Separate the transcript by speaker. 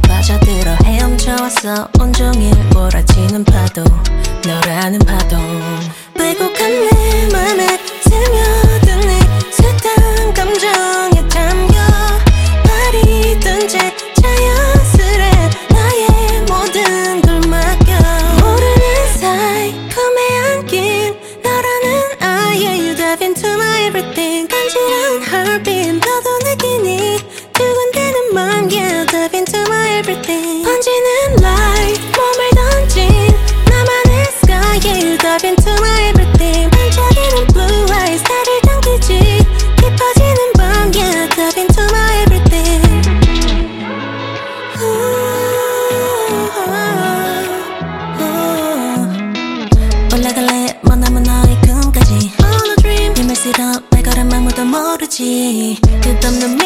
Speaker 1: 빠져들어 헤엄쳐왔어. 온종일 몰아치는 파도, 너라는 파도. 왜곡한 내 맘에 스며든 네 숱한 감정에 잠겨 버리던 채 자연스레 나의 모든 걸 맡겨. 모르는 사이 품에 안긴 너라는 아예 You dive into my everything. 간지러운 heartbeat 너도 느끼니 두근대는 맘 Yeah dive into my everything. 번지는 light 몸을 던진 나만의 sky Yeah you dive into my everything. 반짝이는 blue eyes 나를 당기지 깊어지는 밤 Yeah dive into my everything. 올라갈래 머나먼 너의 꿈까지. All a dream 힘을 실어 내 걸음 아무도 모르지. 끝없는